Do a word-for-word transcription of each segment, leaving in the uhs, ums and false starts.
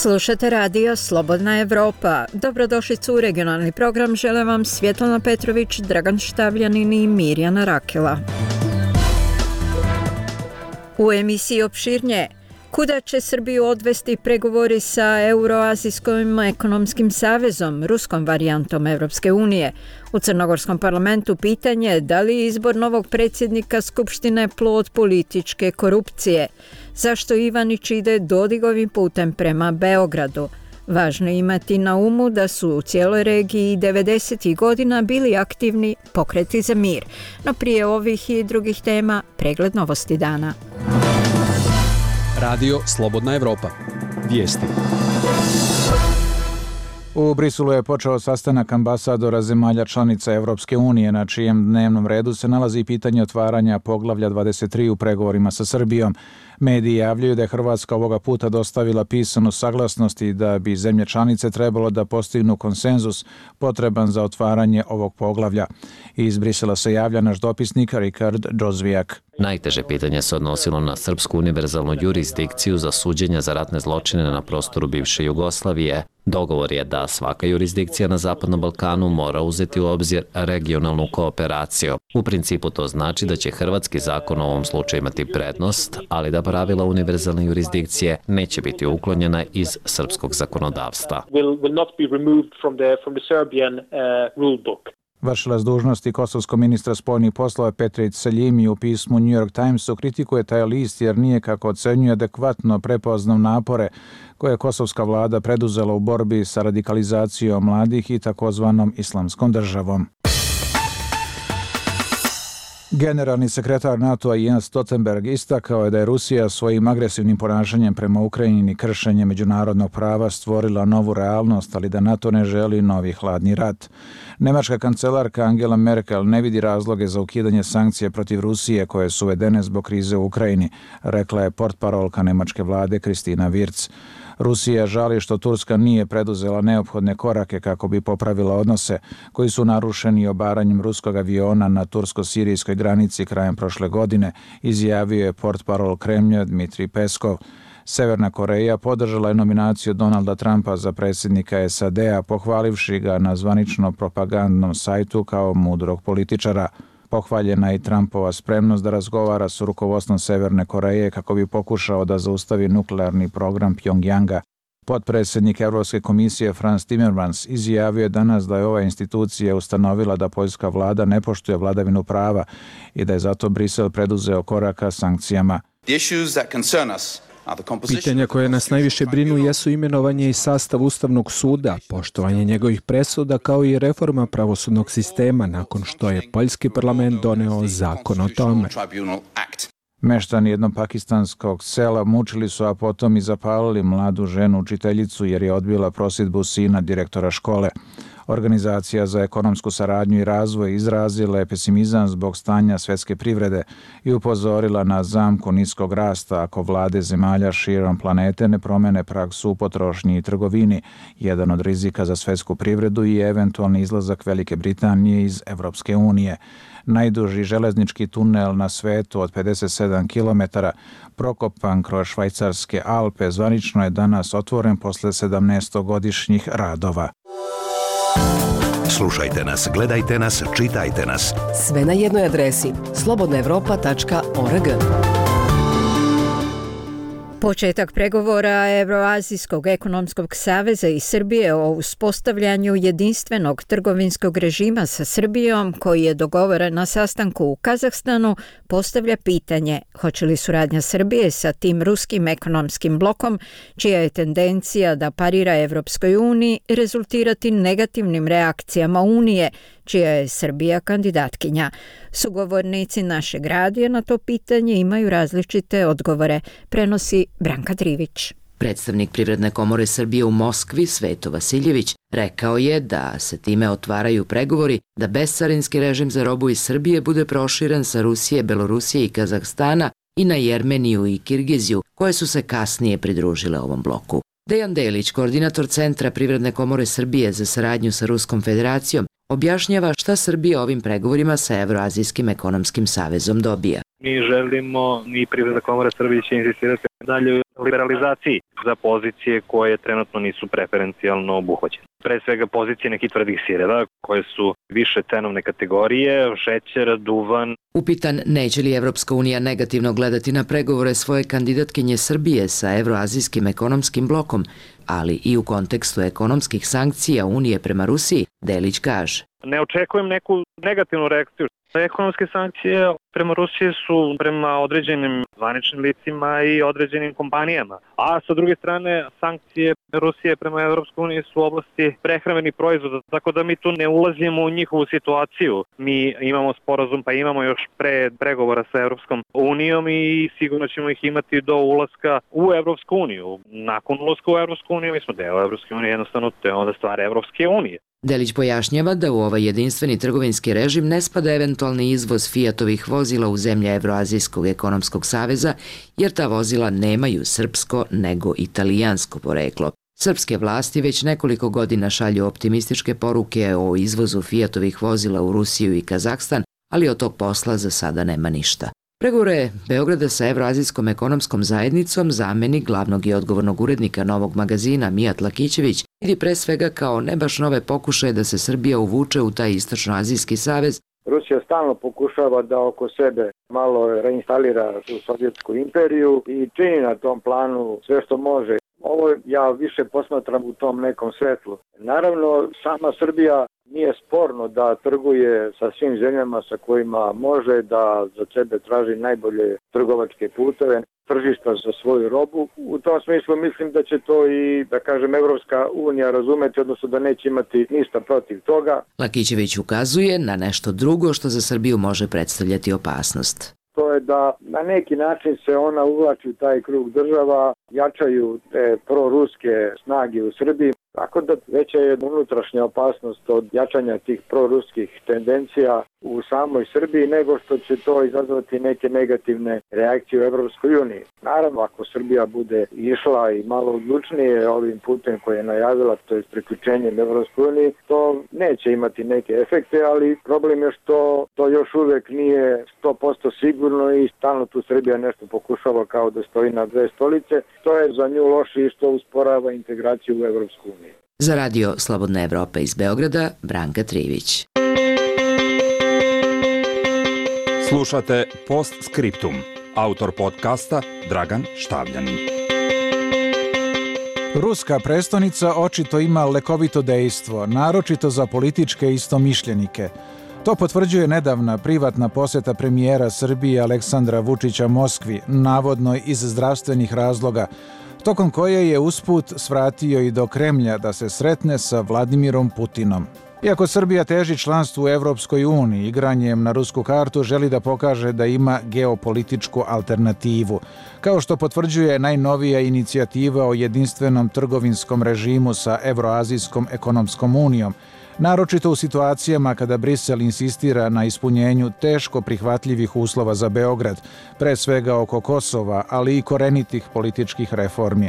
Slušate radio Slobodna Evropa. Dobrodošlicu u regionalni program. Žele vam Svjetlana Petrović, Dragan Štavljanin i Mirjana Rakela. U emisiji opširnije. Kuda će Srbiju odvesti pregovori sa Euroazijskim ekonomskim savezom, ruskom varijantom Evropske unije? U Crnogorskom parlamentu pitanje da li je izbor novog predsjednika Skupštine plod političke korupcije? Zašto Ivanić ide Dodigovim putem prema Beogradu? Važno je imati na umu da su u cijeloj regiji devedesetih godina bili aktivni pokreti za mir. No prije ovih i drugih tema, pregled novosti dana. Radio Slobodna Evropa. Vijesti. U Briselu je počeo sastanak ambasadora zemalja članica Evropske unije, na čijem dnevnom redu se nalazi pitanje otvaranja poglavlja dvadeset tri u pregovorima sa Srbijom. Mediji javljaju da je Hrvatska ovoga puta dostavila pisanu saglasnost i da bi zemlje članice trebalo da postignu konsenzus potreban za otvaranje ovog poglavlja. Iz Brisela se javlja naš dopisnik Rikard Džozvijak. Najteže pitanje se odnosilo na srpsku univerzalnu jurisdikciju za suđenje za ratne zločine na prostoru bivše Jugoslavije. Dogovor je da svaka jurisdikcija na Zapadnom Balkanu mora uzeti u obzir regionalnu kooperaciju. U principu to znači da će hrvatski zakon u ovom slučaju imati prednost, ali da pravila univerzalne jurisdikcije neće biti uklonjena iz srpskog zakonodavstva. Vršilac dužnosti kosovskog ministra spoljnih poslova Petrić Seljimi u pismu New York Timesu kritikuje taj list jer nije, kako ocenjuje, adekvatno prepoznao napore koje je kosovska vlada preduzela u borbi sa radikalizacijom mladih i takozvanom islamskom državom. Generalni sekretar NATO-a Jens Stoltenberg istakao je da je Rusija svojim agresivnim ponašanjem prema Ukrajini i kršenjem međunarodnog prava stvorila novu realnost, ali da NATO ne želi novi hladni rat. Nemačka kancelarka Angela Merkel ne vidi razloge za ukidanje sankcija protiv Rusije koje su uvedene zbog krize u Ukrajini, rekla je portparolka nemačke vlade Kristina Wirtz. Rusija žali što Turska nije preduzela neophodne korake kako bi popravila odnose koji su narušeni obaranjem ruskog aviona na tursko-sirijskoj granici krajem prošle godine, izjavio je portparol Kremlja Dmitrij Peskov. Severna Koreja podržala je nominaciju Donalda Trumpa za predsjednika S A D-a, pohvalivši ga na zvanično propagandnom sajtu kao mudrog političara. Pohvaljena je i Trumpova spremnost da razgovara s rukovodstvom Severne Koreje kako bi pokušao da zaustavi nuklearni program Pjongjanga. Potpredsjednik Europske komisije Frans Timmermans izjavio je danas da je ova institucija ustanovila da poljska vlada ne poštuje vladavinu prava i da je zato Brisel preduzeo koraka sankcijama. Pitanja koje nas najviše brinu jesu imenovanje i sastav Ustavnog suda, poštovanje njegovih presuda kao i reforma pravosudnog sistema nakon što je poljski parlament doneo zakon o tome. Meštani jednog pakistanskog sela mučili su, a potom i zapalili mladu ženu učiteljicu jer je odbila prosjedbu sina direktora škole. Organizacija za ekonomsku saradnju i razvoj izrazila je pesimizam zbog stanja svjetske privrede i upozorila na zamku niskog rasta ako vlade zemalja širom planete ne promene praksu u potrošnji i trgovini, jedan od rizika za svjetsku privredu i eventualni izlazak Velike Britanije iz Evropske unije. Najduži železnički tunel na svetu od pedeset sedam kilometara, prokopan kroz švajcarske Alpe, zvanično je danas otvoren posle sedamnaestogodišnjih radova. Slušajte nas, gledajte nas, čitajte nas. Sve na jednoj adresi slobodna evropa tačka org. Početak pregovora Euroazijskog ekonomskog saveza i Srbije o uspostavljanju jedinstvenog trgovinskog režima sa Srbijom, koji je dogovoren na sastanku u Kazahstanu, postavlja pitanje hoće li suradnja Srbije sa tim ruskim ekonomskim blokom, čija je tendencija da parira Evropskoj uniji, rezultirati negativnim reakcijama Unije, čija je Srbija kandidatkinja. Sugovornici našeg radija na to pitanje imaju različite odgovore, prenosi Branka Trivić. Predstavnik Privredne komore Srbije u Moskvi, Sveto Vasiljević, rekao je da se time otvaraju pregovori da bescarinski režim za robu iz Srbije bude proširen sa Rusije, Belorusije i Kazahstana i na Jermeniju i Kirgiziju, koje su se kasnije pridružile ovom bloku. Dejan Delić, koordinator Centra Privredne komore Srbije za saradnju sa Ruskom federacijom, objašnjava šta Srbija ovim pregovorima sa Evroazijskim ekonomskim savezom dobija. Mi želimo, mi Privredna komora Srbije će insistirati dalje liberalizaciji za pozicije koje trenutno nisu preferencijalno obuhvaćene. Pre svega pozicije nekih tvrdih sireva koje su više cenovne kategorije, šećer, duvan. Upitan neće li Evropska unija negativno gledati na pregovore svoje kandidatkinje Srbije sa Evroazijskim ekonomskim blokom, ali i u kontekstu ekonomskih sankcija Unije prema Rusiji, Delić kaže. Ne očekujem neku negativnu reakciju. Ekonomske sankcije prema Rusiji su prema određenim zvaničnim licima i određenim kompanijama. A sa druge strane, sankcije Rusije prema Evropskoj uniji su u oblasti prehrambenih proizvoda, tako da mi tu ne ulazimo u njihovu situaciju. Mi imamo sporazum, pa imamo još pre pregovora sa Evropskom unijom i sigurno ćemo ih imati do ulaska u Evropsku uniju. Nakon ulaska u Evropsku uniju, mi smo deo Evropske unije, jednostavno to je onda stvar Evropske unije. Delić pojašnjava da u ovaj jedinstveni trgovinski režim ne spada eventualni izvoz Fiatovih vozila u zemlje Evroazijskog ekonomskog saveza, jer ta vozila nemaju srpsko nego italijansko poreklo. Srpske vlasti već nekoliko godina šalju optimističke poruke o izvozu Fiatovih vozila u Rusiju i Kazahstan, ali od tog posla za sada nema ništa. Pregovore Beograda sa Evroazijskom ekonomskom zajednicom zamenik glavnog i odgovornog urednika Novog magazina Mijat Lakićević vidi pre svega kao ne baš nove pokušaje da se Srbija uvuče u taj istočnoazijski savez. Rusija stalno pokušava da oko sebe malo reinstalira tu sovjetsku imperiju i čini na tom planu sve što može. Ovo ja više posmatram u tom nekom svetlu. Naravno, sama Srbija nije sporno da trguje sa svim zemljama sa kojima može, da za sebe traži najbolje trgovačke puteve, tržišta za svoju robu. U tom smislu mislim da će to i, da kažem, Evropska unija razumeti, odnosno da neće imati ništa protiv toga. Lakićević ukazuje na nešto drugo što za Srbiju može predstavljati opasnost. To je da na neki način se ona uvlači u taj krug država, jačaju te proruske snage u Srbiji, tako da veća je unutrašnja opasnost od jačanja tih proruskih tendencija u samoj Srbiji nego što će to izazvati neke negativne reakcije u Evropskoj uniji. Naravno, ako Srbija bude išla i malo odlučnije ovim putem koje je najavila, to je priključenjem Evropskoj uniji, to neće imati neke efekte, ali problem je što to još uvek nije sto posto sigurno i stalno tu Srbija nešto pokušava kao da stoji na dve stolice. To je za nju loše i što usporava integraciju u Evropsku uniju. Za radio Slobodna Evropa iz Beograda, Branka Trivić. Slušate Postscriptum. Autor podcasta Dragan Štavljanin. Ruska prestonica očito ima lekovito dejstvo, naročito za političke istomišljenike. To potvrđuje nedavna privatna poseta premijera Srbije Aleksandra Vučića Moskvi, navodno iz zdravstvenih razloga, tokom koje je usput svratio i do Kremlja da se sretne sa Vladimirom Putinom. Iako Srbija teži članstvu u Evropskoj uniji, igranjem na rusku kartu želi da pokaže da ima geopolitičku alternativu, kao što potvrđuje najnovija inicijativa o jedinstvenom trgovinskom režimu sa Evroazijskom ekonomskom unijom, naročito u situacijama kada Brisel insistira na ispunjenju teško prihvatljivih uslova za Beograd, pre svega oko Kosova, ali i korenitih političkih reformi.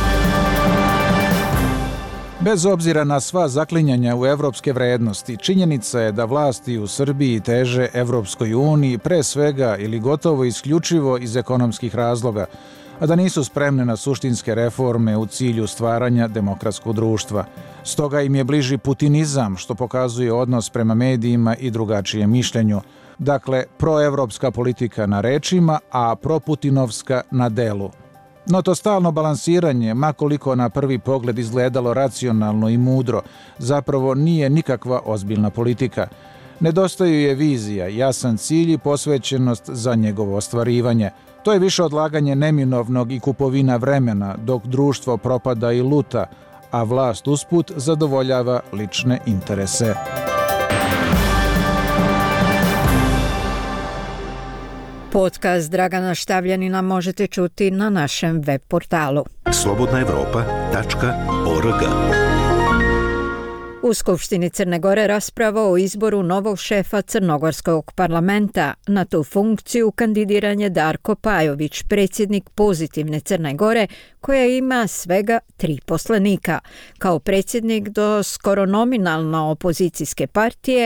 Bez obzira na sva zaklinjanja u evropske vrednosti, činjenica je da vlasti u Srbiji teže Evropskoj uniji pre svega ili gotovo isključivo iz ekonomskih razloga, a da nisu spremne na suštinske reforme u cilju stvaranja demokratskog društva. Stoga im je bliži putinizam, što pokazuje odnos prema medijima i drugačijem mišljenju. Dakle, proevropska politika na rečima, a proputinovska na delu. No to stalno balansiranje, makoliko na prvi pogled izgledalo racionalno i mudro, zapravo nije nikakva ozbiljna politika. Nedostaju je vizija, jasan cilj i posvećenost za njegovo ostvarivanje. To je više odlaganje neminovnog i kupovina vremena, dok društvo propada i luta, a vlast usput zadovoljava lične interese. Podcast Dragana Štavljanina možete čuti na našem web portalu slobodna evropa tačka org. U Skupštini Crne Gore rasprava o izboru novog šefa Crnogorskog parlamenta. Na tu funkciju kandidiran je Darko Pajović, predsjednik Pozitivne Crne Gore, koja ima svega tri poslanika. Kao predsjednik do skoro nominalno opozicijske partije,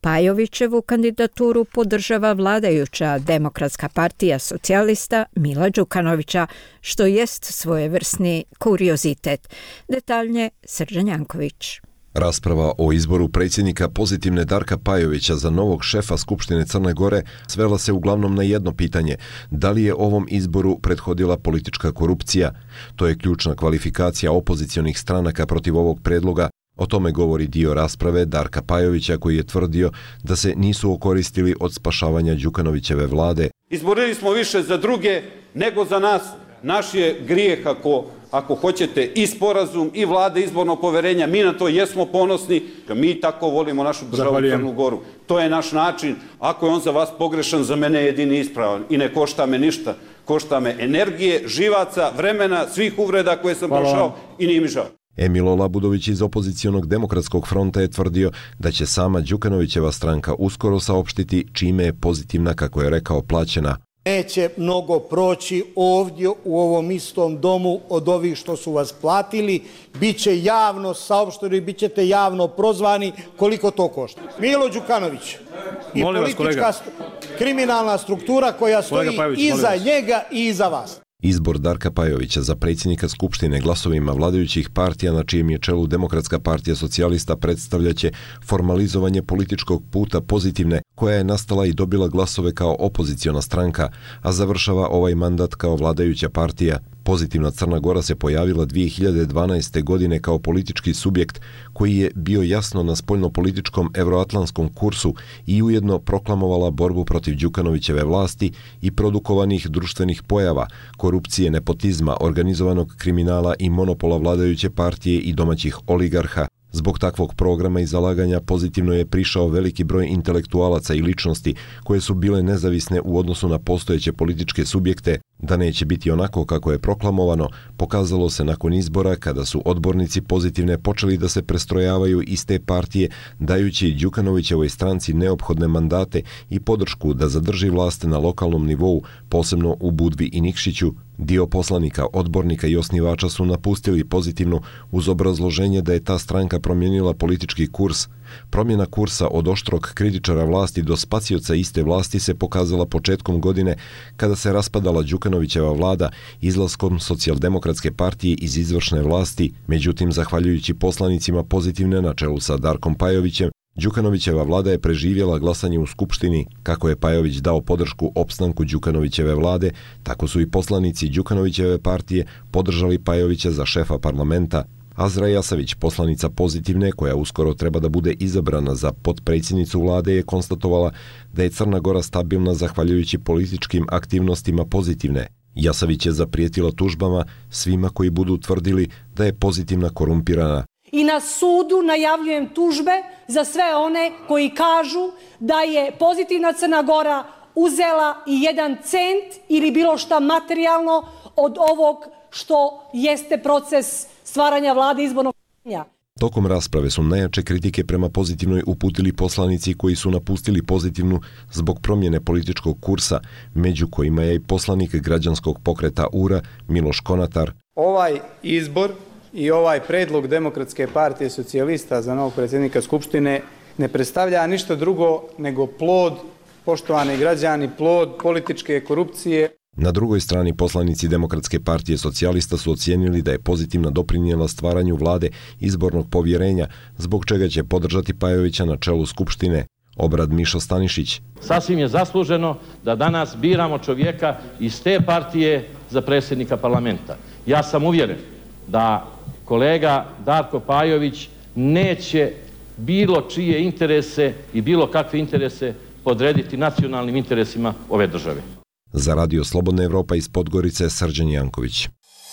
Pajovićevu kandidaturu podržava vladajuća Demokratska partija socijalista Mila Đukanovića, što jest svojevrsni kuriozitet. Detaljnije Srđan Janković. Rasprava o izboru predsjednika pozitivne Darka Pajovića za novog šefa Skupštine Crne Gore svela se uglavnom na jedno pitanje: da li je ovom izboru prethodila politička korupcija? To je ključna kvalifikacija opozicionih stranaka protiv ovog predloga. O tome govori dio rasprave Darka Pajovića, koji je tvrdio da se nisu okoristili od spašavanja Đukanovićeve vlade. Izborili smo više za druge nego za nas. Naš je grijeh ako, ako hoćete i sporazum i vlade izbornog poverenja. Mi na to jesmo ponosni. Mi tako volimo našu državu Crnu Goru. To je naš način. Ako je on za vas pogrešan, za mene je jedini ispravan. I ne košta me ništa. Košta me energije, živaca, vremena, svih uvreda koje sam prošao i nije mi žao. Emilo Labudović iz opozicionog Demokratskog fronta je tvrdio da će sama Đukanovićeva stranka uskoro saopštiti čime je pozitivna, kako je rekao, plaćena. Neće mnogo proći ovdje u ovom istom domu od ovih što su vas platili. Biće javno saopšteno i bit ćete javno prozvani koliko to košta. Milo Đukanović i molim politička vas, kriminalna struktura koja stoji Pajović, iza njega i iza vas. Izbor Darka Pajovića za predsjednika Skupštine glasovima vladajućih partija, na čijem je čelu Demokratska partija socijalista, predstavljaće formalizovanje političkog puta pozitivne, koja je nastala i dobila glasove kao opoziciona stranka, a završava ovaj mandat kao vladajuća partija. Pozitivna Crna Gora se pojavila dvije hiljade dvanaeste. godine kao politički subjekt koji je bio jasno na spoljnopolitičkom evroatlantskom kursu i ujedno proklamovala borbu protiv Đukanovićeve vlasti i produkovanih društvenih pojava, korupcije, nepotizma, organizovanog kriminala i monopola vladajuće partije i domaćih oligarha. Zbog takvog programa i zalaganja pozitivno je prišao veliki broj intelektualaca i ličnosti koje su bile nezavisne u odnosu na postojeće političke subjekte. Da neće biti onako kako je proklamovano, pokazalo se nakon izbora, kada su odbornici pozitivne počeli da se prestrojavaju iz te partije, dajući Đukanovićevoj stranci neophodne mandate i podršku da zadrži vlast na lokalnom nivou, posebno u Budvi i Nikšiću. Dio poslanika, odbornika i osnivača su napustili pozitivno uz obrazloženje da je ta stranka promijenila politički kurs. Promjena kursa od oštrog kritičara vlasti do spacioca iste vlasti se pokazala početkom godine, kada se raspadala Đukanovićeva vlada izlaskom Socijaldemokratske partije iz izvršne vlasti. Međutim, zahvaljujući poslanicima pozitivne na čelu sa Darkom Pajovićem, Đukanovićeva vlada je preživjela glasanje u Skupštini. Kako je Pajović dao podršku opstanku Đukanovićeve vlade, tako su i poslanici Đukanovićeve partije podržali Pajovića za šefa parlamenta. Azra Jasavić, poslanica pozitivne, koja uskoro treba da bude izabrana za potpredsjednicu vlade, je konstatovala da je Crna Gora stabilna zahvaljujući političkim aktivnostima pozitivne. Jasavić je zaprijetila tužbama svima koji budu tvrdili da je pozitivna korumpirana. I na sudu najavljujem tužbe za sve one koji kažu da je pozitivna Crna Gora uzela i jedan cent ili bilo šta materijalno od ovog što jeste proces stvaranja vlade izbornog pitanja. Tokom rasprave su najjače kritike prema pozitivnoj uputili poslanici koji su napustili pozitivnu zbog promjene političkog kursa, među kojima je i poslanik građanskog pokreta U R A Miloš Konatar. Ovaj izbor i ovaj predlog Demokratske partije socijalista za novog predsjednika Skupštine ne predstavlja ništa drugo nego plod, poštovani građani, plod političke korupcije. Na drugoj strani poslanici Demokratske partije socijalista su ocijenili da je pozitivna doprinijela stvaranju vlade izbornog povjerenja, zbog čega će podržati Pajovića na čelu Skupštine. Obrad Mišo Stanišić. Sasvim je zasluženo da danas biramo čovjeka iz te partije za predsjednika parlamenta. Ja sam uvjeren da kolega Darko Pajović neće bilo čije interese i bilo kakve interese podrediti nacionalnim interesima ove države. Za Radio Slobodna Evropa iz Podgorice, Srđan Janković.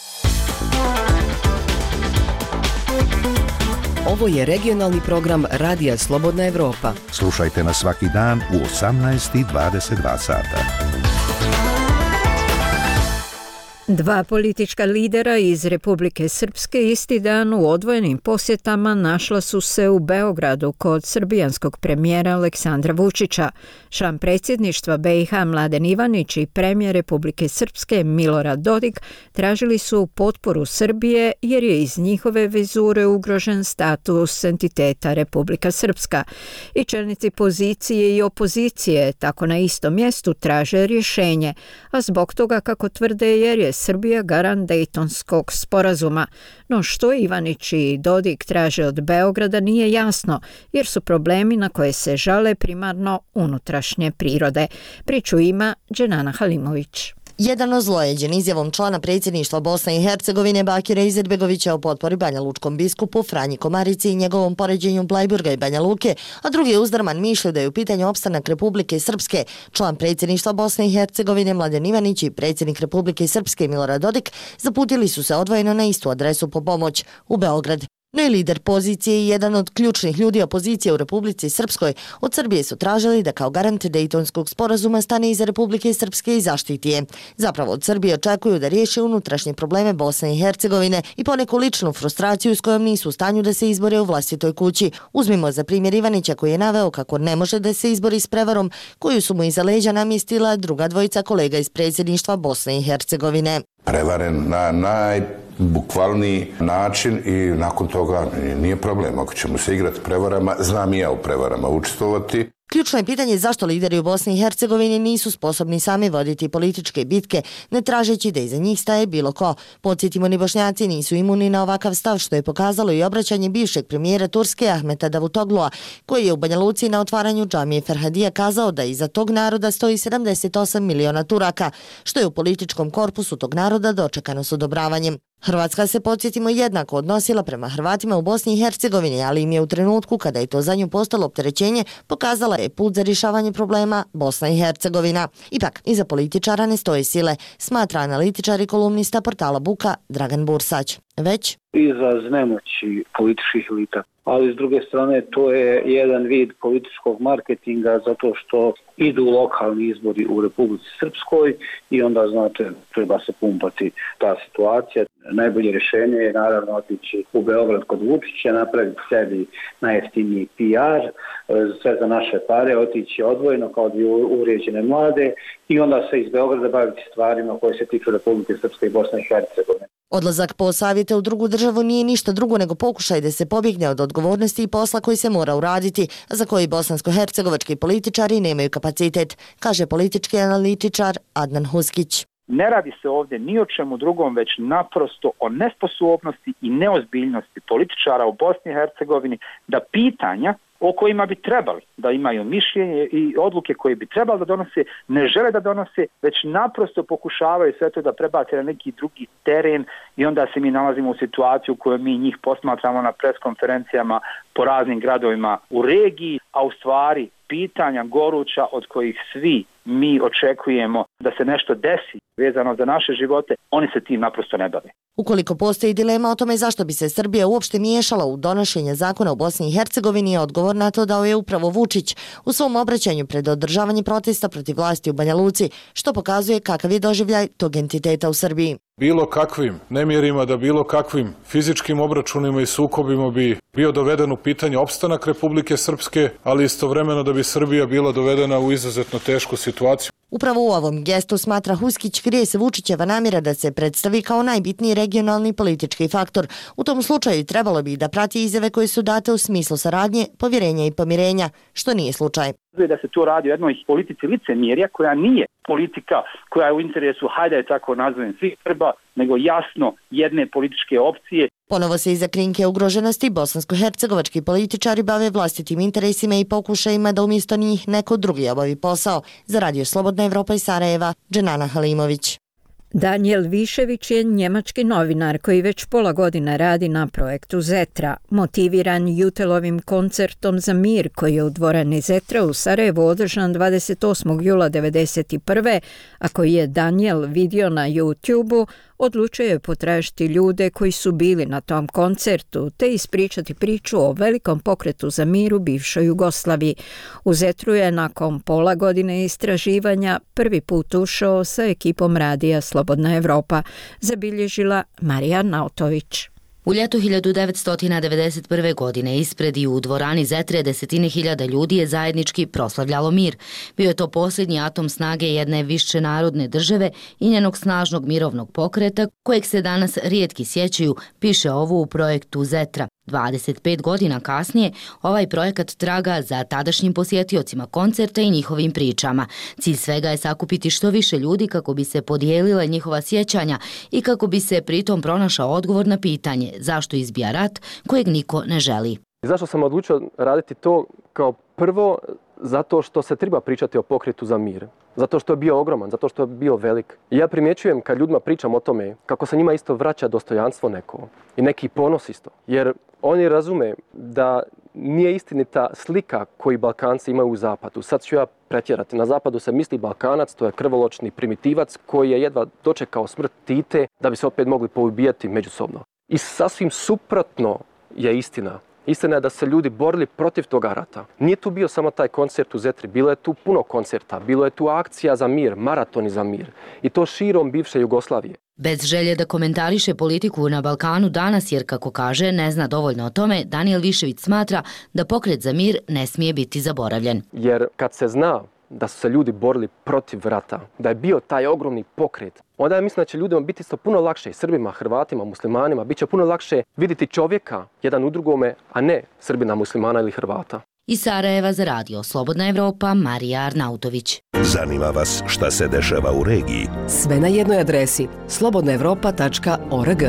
Ovo je regionalni program Radija Slobodna Evropa. Slušajte nas svaki dan u osamnaest i dvadeset dva sata. Dva politička lidera iz Republike Srpske isti dan u odvojenim posjetama našla su se u Beogradu kod srbijanskog premijera Aleksandra Vučića. Član predsjedništva be i ha Mladen Ivanić i premijer Republike Srpske Milorad Dodik tražili su potporu Srbije jer je iz njihove vizure ugrožen status entiteta Republika Srpska. I čelnici pozicije i opozicije tako na istom mjestu traže rješenje, a zbog toga, kako tvrde, jer je Srbija garant Dejtonskog sporazuma. No što Ivanić i Dodik traže od Beograda nije jasno, jer su problemi na koje se žale primarno unutrašnje prirode. Priču ima Dženana Halimović. Jedan ozlojeđen izjavom člana predsjedništva Bosne i Hercegovine Bakira Izetbegovića o potpori banjalučkom biskupu Franji Komarici i njegovom poređenju Blajburga i Banja Luke, a drugi je uzdrman mišlju da je u pitanju opstanak Republike Srpske. Član predsjedništva Bosne i Hercegovine Mladen Ivanić i predsjednik Republike Srpske Milorad Dodik zaputili su se odvojeno na istu adresu po pomoć u Beograd. No i lider pozicije i jedan od ključnih ljudi opozicije u Republici Srpskoj od Srbije su tražili da kao garant Dejtonskog sporazuma stane iza Republike Srpske i zaštiti je. Zapravo od Srbije očekuju da riješe unutrašnje probleme Bosne i Hercegovine i poneku ličnu frustraciju s kojom nisu u stanju da se izbore u vlastitoj kući. Uzmimo za primjer Ivanića koji je naveo kako ne može da se izbori s prevarom koju su mu iza leđa namjestila druga dvojica kolega iz predsjedništva Bosne i Hercegovine. Prevaren na najbukvalniji način i nakon toga nije problem. Ako ćemo se igrati prevarama, znam i ja u prevarama učestvovati. Ključno je pitanje zašto lideri u Bosni i Hercegovini nisu sposobni sami voditi političke bitke, ne tražeći da iza njih staje bilo ko. Podsjetimo, ni Bošnjaci nisu imuni na ovakav stav, što je pokazalo i obraćanje bivšeg premijera Turske Ahmeta Davutoglua, koji je u Banja Luci na otvaranju džamije Ferhadija kazao da iza tog naroda stoji sedamdeset osam miliona Turaka, što je u političkom korpusu tog naroda dočekano s odobravanjem. Hrvatska se, podsjetimo, jednako odnosila prema Hrvatima u Bosni i Hercegovini, ali im je u trenutku kada je to za nju postalo opterećenje pokazala je put za rješavanje problema Bosna i Hercegovina. Ipak, iza političara ne stoje sile, smatra analitičar i kolumnista portala Buka Dragan Bursać. Već izraz nemoći političkih elita. Ali s druge strane to je jedan vid političkog marketinga zato što idu lokalni izbori u Republici Srpskoj i onda, znate, treba se pumpati ta situacija. Najbolje rješenje je naravno otići u Beograd kod Vučića, napraviti sebi najjeftiniji P R, sve za naše pare, otići odvojeno kao dvije uvrijeđene mlade i onda se iz Beograda baviti stvarima koje se tiču Republike Srpske i Bosne i Hercegovine. Odlazak po savjete u drugu državu nije ništa drugo nego pokušaj da se pobjegne od odgovornosti i posla koji se mora uraditi, a za koji bosansko-hercegovački političari nemaju kapacitet, kaže politički analitičar Adnan Huskić. Ne radi se ovdje ni o čemu drugom, već naprosto o nesposobnosti i neozbiljnosti političara u Bosni i Hercegovini da pitanja o kojima bi trebali da imaju mišljenje i odluke koje bi trebali da donose, ne žele da donose, već naprosto pokušavaju sve to da prebace na neki drugi teren i onda se mi nalazimo u situaciju u kojoj mi njih posmatramo na preskonferencijama po raznim gradovima u regiji, a u stvari pitanja goruća od kojih svi mi očekujemo da se nešto desi vezano za naše živote, oni se tim naprosto ne bave. Ukoliko postoji dilema o tome zašto bi se Srbija uopšte miješala u donošenje zakona u Bosni i Hercegovini, odgovor na to dao je upravo Vučić u svom obraćanju pred održavanje protesta protiv vlasti u Banja Luci, što pokazuje kakav je doživljaj tog entiteta u Srbiji. Bilo kakvim nemjerima, da bilo kakvim fizičkim obračunima i sukobima bi bio doveden u pitanje opstanak Republike Srpske, ali istovremeno da bi Srbija bila dovedena u izuzetno tešku situaciju. Upravo u ovom gestu, smatra Huskić, krije se Vučićeva namjera da se predstavi kao najbitniji regionalni politički faktor. U tom slučaju trebalo bi da prati izjave koje su date u smislu saradnje, povjerenja i pomirenja, što nije slučaj. Da se to radi o jednoj politici licemjerja koja nije politika koja je u interesu, hajde je tako nazovem, svih Srba, nego jasno jedne političke opcije. Ponovo se iza krinke ugroženosti bosansko-hercegovački političari bave vlastitim interesima i pokušajima da umjesto njih neko drugi obavi posao. Za Radio Slobodna Evropa iz Sarajeva, Dženana Halimović. Daniel Višević je njemački novinar koji već pola godina radi na projektu Zetra. Motiviran Jutelovim koncertom za mir koji je u dvorani Zetra u Sarajevu održan dvadeset osmog jula devedeset prve. a koji je Daniel vidio na YouTubeu, odlučio je potražiti ljude koji su bili na tom koncertu te ispričati priču o velikom pokretu za mir u bivšoj Jugoslaviji. U Zetru je nakon pola godine istraživanja prvi put ušao sa ekipom radija Slobodna Evropa, zabilježila Marija Nautović. U ljetu hiljadu devetsto devedeset prve. godine ispred i u dvorani Zetre desetine hiljada ljudi je zajednički proslavljalo mir. Bio je to posljednji atom snage jedne višenarodne države i njenog snažnog mirovnog pokreta, kojeg se danas rijetki sjećaju, piše ovo u projektu Zetra. dvadeset pet godina kasnije ovaj projekat traga za tadašnjim posjetiocima koncerta i njihovim pričama. Cilj svega je sakupiti što više ljudi kako bi se podijelila njihova sjećanja i kako bi se pritom pronašao odgovor na pitanje zašto izbija rat kojeg niko ne želi. Zašto sam odlučio raditi to? Kao prvo, zato što se treba pričati o pokretu za mir. Zato što je bio ogroman, zato što je bio velik. I ja primjećujem kad ljudima pričam o tome kako se njima isto vraća dostojanstvo neko i neki ponos isto. Jer oni razume da nije istinita slika koju Balkanci imaju u zapadu. Sad ću ja pretjerati. Na zapadu se misli Balkanac, to je krvoločni primitivac koji je jedva dočekao smrt Tite da bi se opet mogli poubijati međusobno. I sasvim suprotno je istina. Istina je da se ljudi borili protiv toga rata. Nije tu bio samo taj koncert u Zetri, bilo je tu puno koncerta, bilo je tu akcija za mir, maratoni za mir. I to širom bivše Jugoslavije. Bez želje da komentariše politiku na Balkanu danas, jer kako kaže, ne zna dovoljno o tome, Danijel Višević smatra da pokret za mir ne smije biti zaboravljen. Jer kad se zna da su se ljudi borili protiv rata, da je bio taj ogromni pokret, onda ja mislim da će ljudima biti isto puno lakše, i Srbima, Hrvatima, muslimanima, bit će puno lakše vidjeti čovjeka jedan u drugome, a ne Srbina, muslimana ili Hrvata. Iz Sarajeva za radio Slobodna Evropa, Marija Arnautović. Zanima vas šta se dešava u regiji? Sve na jednoj adresi slobodna evropa tačka org.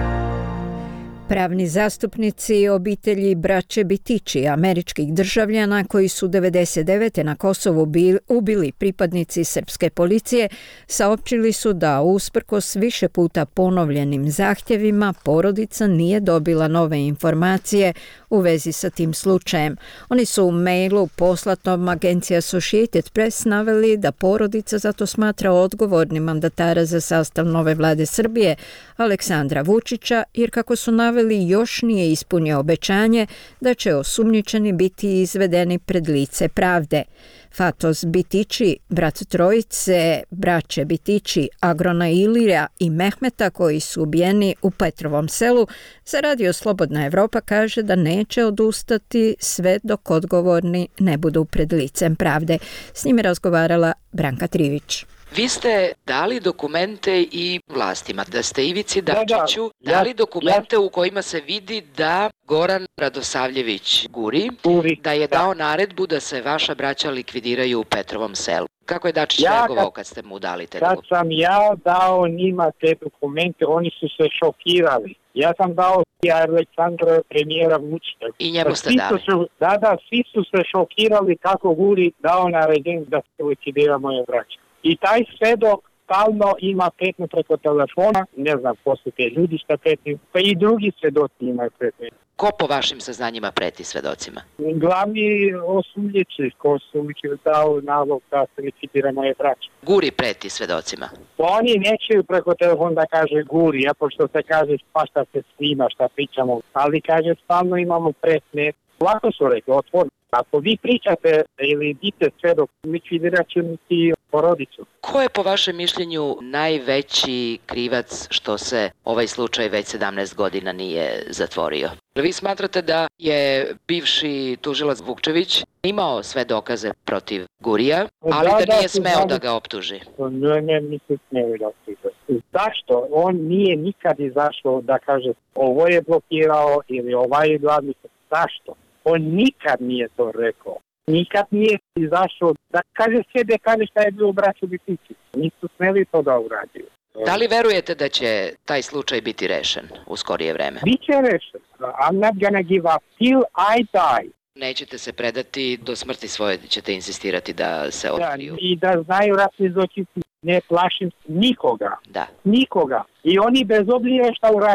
Pravni zastupnici obitelji braće Bitići, američkih državljana koji su devedeset devete. na Kosovu ubili pripadnici srpske policije, saopćili su da usprkos više puta ponovljenim zahtjevima porodica nije dobila nove informacije u vezi sa tim slučajem. Oni su u mailu poslatom agenciji Associated Press naveli da porodica zato smatra odgovornim mandatara za sastav nove vlade Srbije, Aleksandra Vučića, jer kako su naveli još nije ispunio obećanje da će osumnjičeni biti izvedeni pred lice pravde. Fatos Bitići, brat trojice, braće Bitići, Agrona Ilira i Mehmeta koji su ubijeni u Petrovom selu, za radio Slobodna Evropa kaže da neće odustati sve dok odgovorni ne budu pred licem pravde. S njime razgovarala Branka Trivić. Vi ste dali dokumente i vlastima, da ste Ivici Dačiću da, da. dali dokumente ja, ja. u kojima se vidi da Goran Radosavljević Guri, Guri da je da. dao naredbu da se vaša braća likvidiraju u Petrovom selu. Kako je Dačić ja, reagovao kad ste mu dali te dokumente? Kad sam ja dao njima te dokumente, oni su se šokirali. Ja sam dao i Aleksandra premijera Vučića. I njemu ste svi dali? Su, da, da, svi su se šokirali kako Guri dao naređenje da se likvidira moje braće. I taj svedok stalno ima pretnje preko telefona, ne znam ko su te ljudi šta pretnje, pa i drugi svedoci imaju pretnje. Ko po vašim saznanjima preti svedocima? Glavni osumnjiči ko su dao nalog da se likvidira moje braće. Guri preti svedocima? Oni nećeju preko telefona da kaže Guri, a pošto se kaže pa šta se snima, šta pričamo, ali kaže stalno imamo pretnje. Lako su rekli, otvorno. Ako vi pričate ili dite svedok, likvidirat ćemo ti porodicu. Ko je po vašem mišljenju najveći krivac što se ovaj slučaj već sedamnaest godina nije zatvorio? Vi smatrate da je bivši tužilac Vukčević imao sve dokaze protiv Gurija, ali da, da nije smeo da ga optuži? Ne, ne, nisam smeo da optuži. Zašto? On nije nikad izašao da kaže ovo je blokirao ili ovaj je glavni. Zašto? On nikad nije to rekao. Nikad nije izašao da kaže sebe, kaže šta je bilo u braću Bitići. Nisu smeli to da uradio. Da li verujete da će taj slučaj biti rešen u skorije vreme? Biće rešen. I'm not gonna give up till I die. Nećete se predati, do smrti svoje ćete insistirati da se otkriju. Da, i da znaju ratni zločinci. Ne plašim nikoga. Da. Nikoga. I oni bez obzira šta uradi,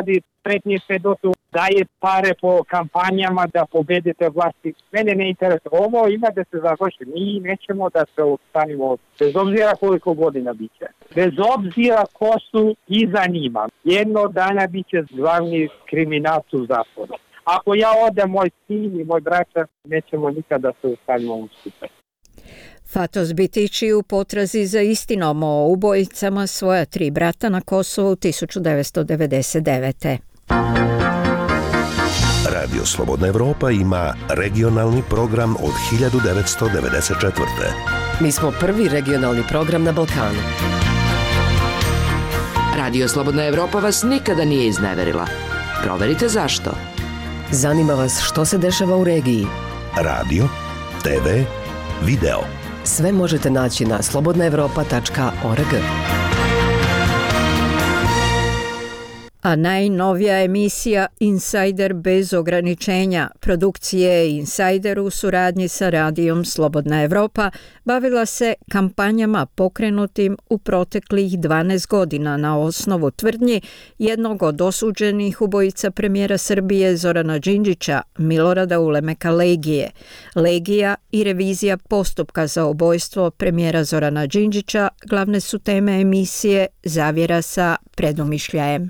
pretnje svedoku, daje pare po kampanjama da pobedite vlasti. Mene ne interesuje. Ovo ima da se završi. Mi nećemo da se ostanimo, bez obzira koliko godina biće. Bez obzira ko su iza njima. Jedno dana biće glavni kriminalci u zatvoru. Ako ja odem, moj sin i moj braća, nećemo nikada se ostanimo u skupe. Fatos Bitići u potrazi za istinom o ubojicama svoja tri brata na Kosovu tisuću devetsto devedeset devete. Radio Slobodna Evropa ima regionalni program od hiljadu devetsto devedeset četvrte. Mi smo prvi regionalni program na Balkanu. Radio Slobodna Evropa vas nikada nije izneverila. Proverite zašto. Zanima vas što se dešava u regiji. Radio, te ve, video. Sve možete naći na slobodna evropa tačka org. A najnovija emisija Insider bez ograničenja produkcije Insider u suradnji sa radijom Slobodna Evropa bavila se kampanjama pokrenutim u proteklih dvanaest godina na osnovu tvrdnji jednog od osuđenih ubojica premijera Srbije Zorana Đinđića, Milorada Ulemeka Legije. Legija i revizija postupka za ubojstvo premijera Zorana Đinđića glavne su teme emisije Zavjera sa predumišljajem.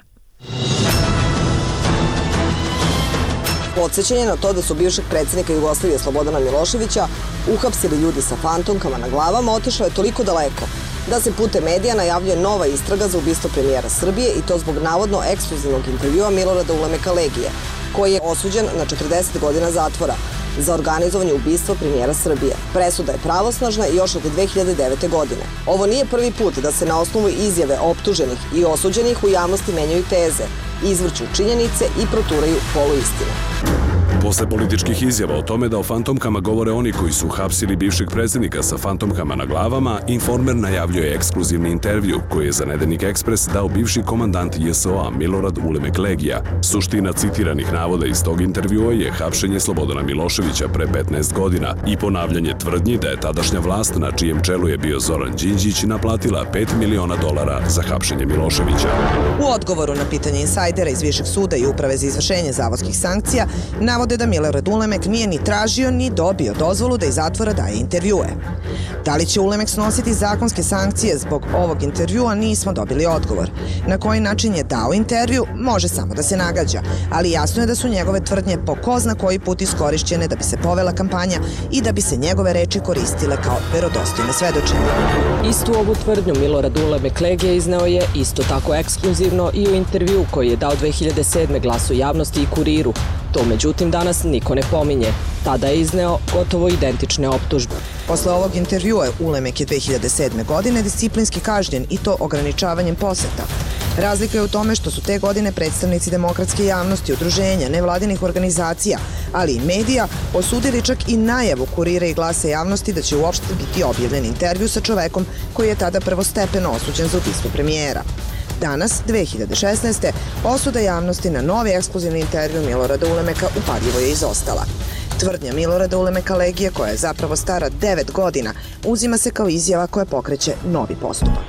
Podsjećanje na to da su bivšeg predsjednika Jugoslavije Slobodana Miloševića uhapsili ljudi sa fantomkama na glavama otišlo je toliko daleko da se putem medija najavljuje nova istraga za ubistvo premijera Srbije i to zbog navodno ekskluzivnog intervjua Milorada Ulemeka Legije, koji je osuđen na četrdeset godina zatvora za organizovanje ubistva premijera Srbije. Presuda je pravosnažna i još od dve hiljade devete. godine. Ovo nije prvi put da se na osnovu izjave optuženih i osuđenih u javnosti menjaju teze, izvrću činjenice i proturaju poluistine. Posle političkih izjava o tome da o fantomkama govore oni koji su hapsili bivšeg predsjednika sa fantomkama na glavama, Informer najavljuje ekskluzivni intervju koji je za Nedeljnik Ekspres dao bivši komandant J S O A Milorad Ulemek Legija. Suština citiranih navoda iz tog intervjua je hapšenje Slobodana Miloševića pre petnaest godina i ponavljanje tvrdnji da je tadašnja vlast na čijem čelu je bio Zoran Đinđić naplatila pet miliona dolara za hapšenje Miloševića. U odgovoru na pitanje insajdera iz Višeg suda i Uprave za izvršenje zavodskih sankcija navode da Milorad Ulemek nije ni tražio ni dobio dozvolu da iz zatvora daje intervjue. Da li će Ulemek snositi zakonske sankcije zbog ovog intervjua, nismo dobili odgovor. Na koji način je dao intervju, može samo da se nagađa, ali jasno je da su njegove tvrdnje po ko zna koji put iskorišćene da bi se povela kampanja i da bi se njegove reči koristile kao verodostojne svedočenje. Istu ovu tvrdnju Milorad Ulemek Legije izneo je isto tako ekskluzivno i u intervju koji je dao dve hiljade sedme. Glasu javnosti i Kuriru. To međutim danas niko ne pominje. Tada je izneo gotovo identične optužbe. Posle ovog intervjua Ulemek je dve hiljade sedme. godine disciplinski kažnjen i to ograničavanjem poseta. Razlika je u tome što su te godine predstavnici demokratske javnosti, udruženja, nevladinih organizacija, ali i medija osudili čak i najavu Kurira i Glasa javnosti da će uopšte biti objavljen intervju sa čovekom koji je tada prvostepeno osuđen za ubistvo premijera. Danas, dve hiljade šesnaeste. osuda javnosti na novi ekskluzivni intervju Milorada Ulemeka upadljivo je izostala. Tvrdnja Milorada Ulemeka Legije, koja je zapravo stara devet godina, uzima se kao izjava koja pokreće novi postupak.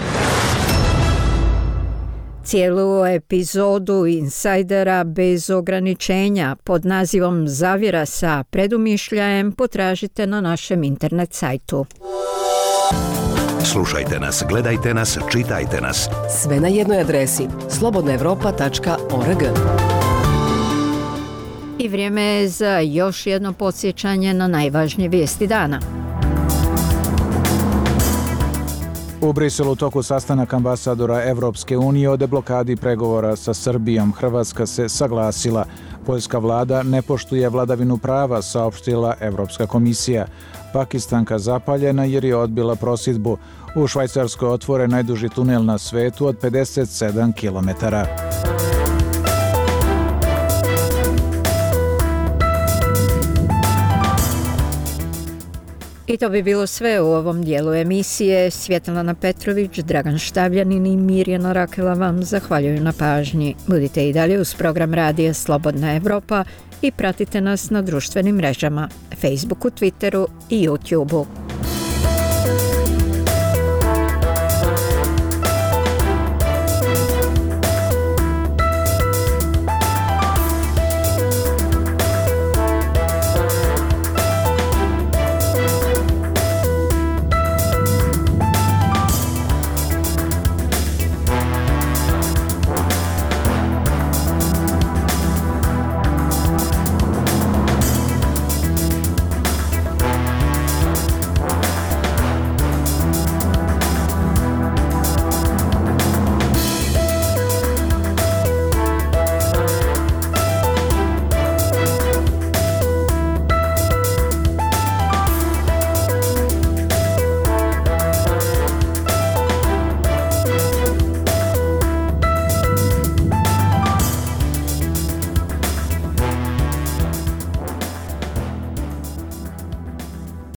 Cijelu epizodu Insajdera bez ograničenja pod nazivom Zavjera sa predumišljajem potražite na našem internet sajtu. Slušajte nas, gledajte nas, čitajte nas. Sve na jednoj adresi slobodna evropa tačka org. I vrijeme je za još jedno podsjećanje na najvažnije vijesti dana. U Briselu u toku sastanak ambasadora Evropske unije o deblokadi pregovora sa Srbijom. Hrvatska se saglasila. Poljska vlada ne poštuje vladavinu prava, saopštila Evropska komisija. Pakistanka zapaljena jer je odbila prosidbu. U Švajcarskoj otvore najduži tunel na svetu od pedeset sedam kilometara. I to bi bilo sve u ovom dijelu emisije. Svjetlana Petrović, Dragan Štavljanin i Mirjana Rakela vam zahvaljuju na pažnji. Budite i dalje uz program Radija Slobodna Evropa i pratite nas na društvenim mrežama, Facebooku, Twitteru i YouTubeu.